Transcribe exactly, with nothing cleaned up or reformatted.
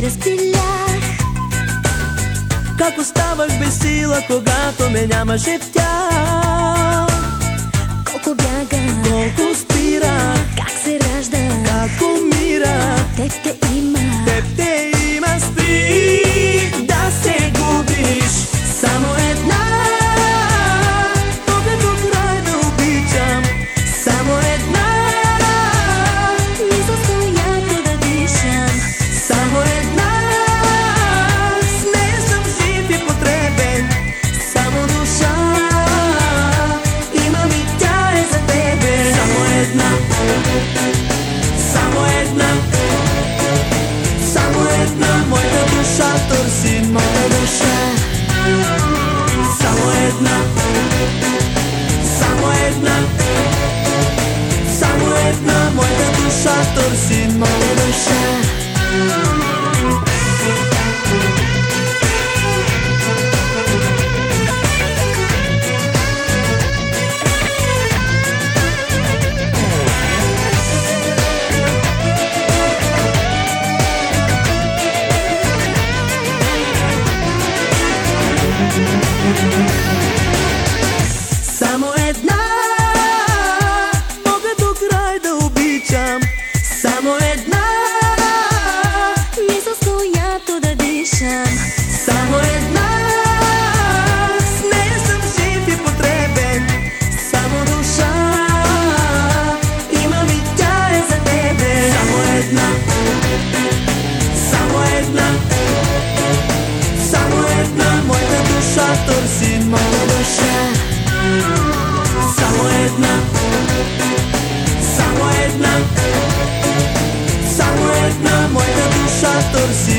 разпилях. Как оставах без сила, когато ме нямаше в тях. Колко бягах, Колко спирах, как се ражда, как умирах. теб те има, Теб те има, спри да се губиш. Само една, поглед до край да обичам. Само една, мисъл с която да дишам. само една, с нея съм жив и потребен. Само душа имам и тя е за тебе. Само една, само една, само една, моята душа търси, моята душа. Само една, само една, само една, моята душа търси, моята душа. Само една, поглед до край да обичам. Само една, Мисъл с която да дишам. само една, с нея съм жив и потребен. Само душа имам и тя е за тебе. Само една, само една, само една, моята душа търси, моята душа. Само една, само една, само една, моята душа търси.